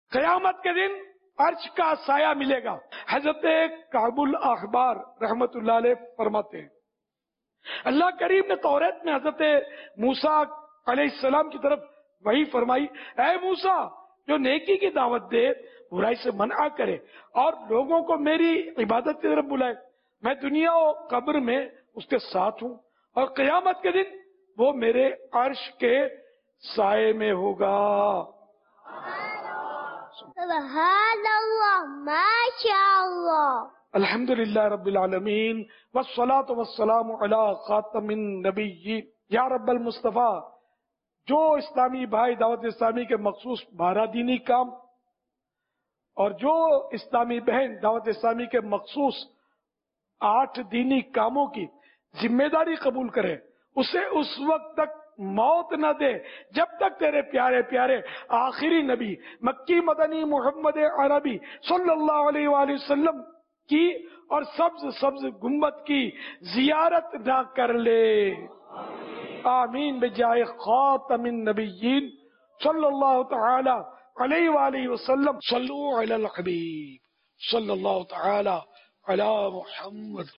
قیامت کے دن عرش کا سایہ ملے گا۔ حضرت کعب الاحبار رحمت اللہ علیہ فرماتے ہیں اللہ کریم نے توریت میں حضرت موسیٰ علیہ السلام کی طرف وحی فرمائی، اے موسیٰ جو نیکی کی دعوت دے، برائی سے منع کرے اور لوگوں کو میری عبادت کی طرف بلائے، میں دنیا و قبر میں اس کے ساتھ ہوں، اور قیامت کے دن وہ میرے عرش کے سائے میں ہوگا۔ سبحان اللہ، ماشاء اللہ۔ الحمدللہ رب العالمین والصلاة والسلام علی خاتم النبیین۔ یا رب المصطفیٰ، جو اسلامی بھائی دعوت اسلامی کے مخصوص 12 دینی کام اور جو اسلامی بہن دعوت اسلامی کے مخصوص 8 دینی کاموں کی ذمہ داری قبول کرے، اسے اس وقت تک موت نہ دے جب تک تیرے پیارے پیارے آخری نبی مکی مدنی محمد عربی صلی اللہ علیہ وآلہ وسلم کی اور سبز سبز گنبد کی زیارت نہ کر لے۔ آمین بجائے خاتم النبیین صلی اللہ تعالی علیہ وآلہ وسلم۔ صلو علی الحبیب صلی اللہ تعالی علی محمد۔